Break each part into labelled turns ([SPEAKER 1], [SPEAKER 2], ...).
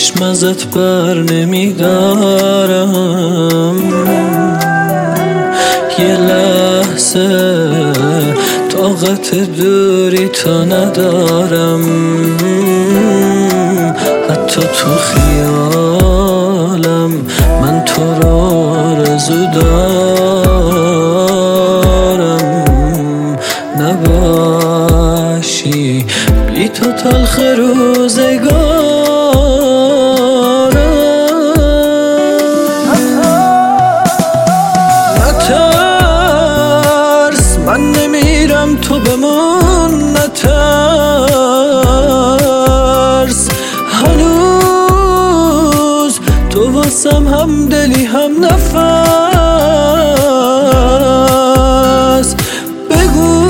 [SPEAKER 1] چشم ازت بر نمیدارم، یه لحظه طاقت دوری تو ندارم، حتی تو خیالم من تو رو آرزو دارم، نباشی بی تو تلخ روزگارم. نترس من نمیرم تو بمون، نترس هنوز تو واسم هم دلی هم نفس، بگو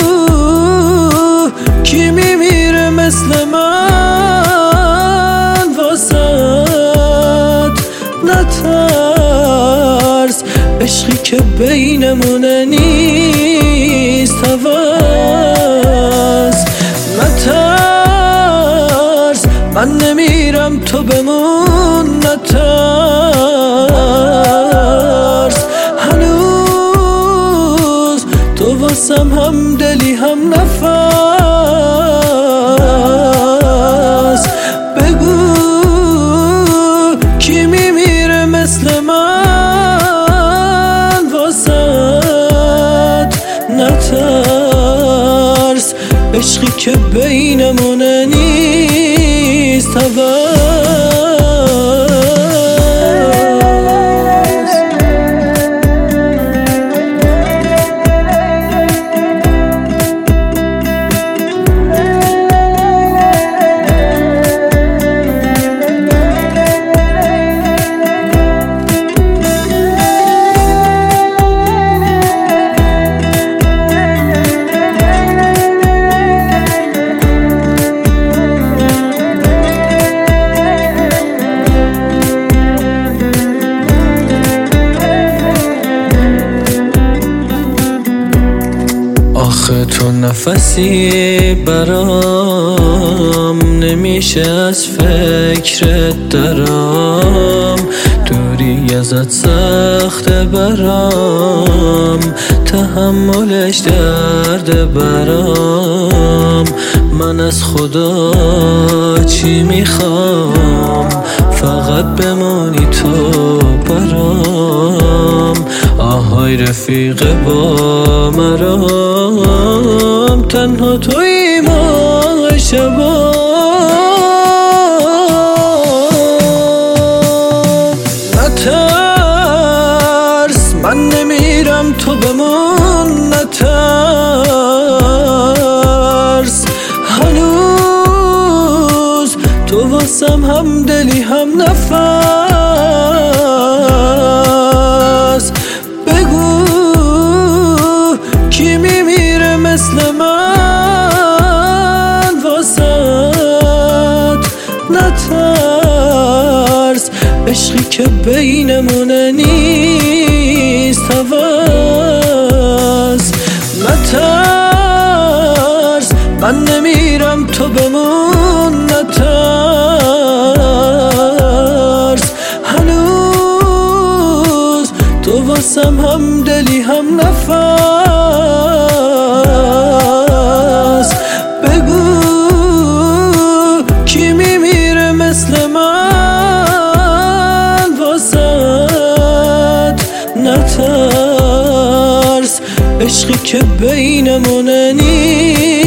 [SPEAKER 1] کی میمیره مثل من واسد، نترس عشقی که بینمونه نیست هوس، نترس من نمیرم تو بمون، نترس هنوز تو واسم هم دلی هم نفس، بگو کی میمیره مثل من واسد، نترس عشقی که بینمونه نیست هوس. آخه تو نفسی برام نمیشه از فکرت درام، دوری ازت سخته برام، تحملش درد برام، من از خدا چی میخوام فقط بمونی تو برام، آهای رفیق با مرام، تنها توی ما شبا، نترس من نمیرم تو بمون، نترس هنوز تو واسم هم دلی هم نفس، بگو کی میمیره مثل من واسد، نترس عشقی که بینمونه نیست هوس، نترس من نمیرم تو بمون، نترس هنوز تو واسم هم دلی هم نفس، بگو کی میمیره مثل من واسد، نترس عشقی که بینمونه نیست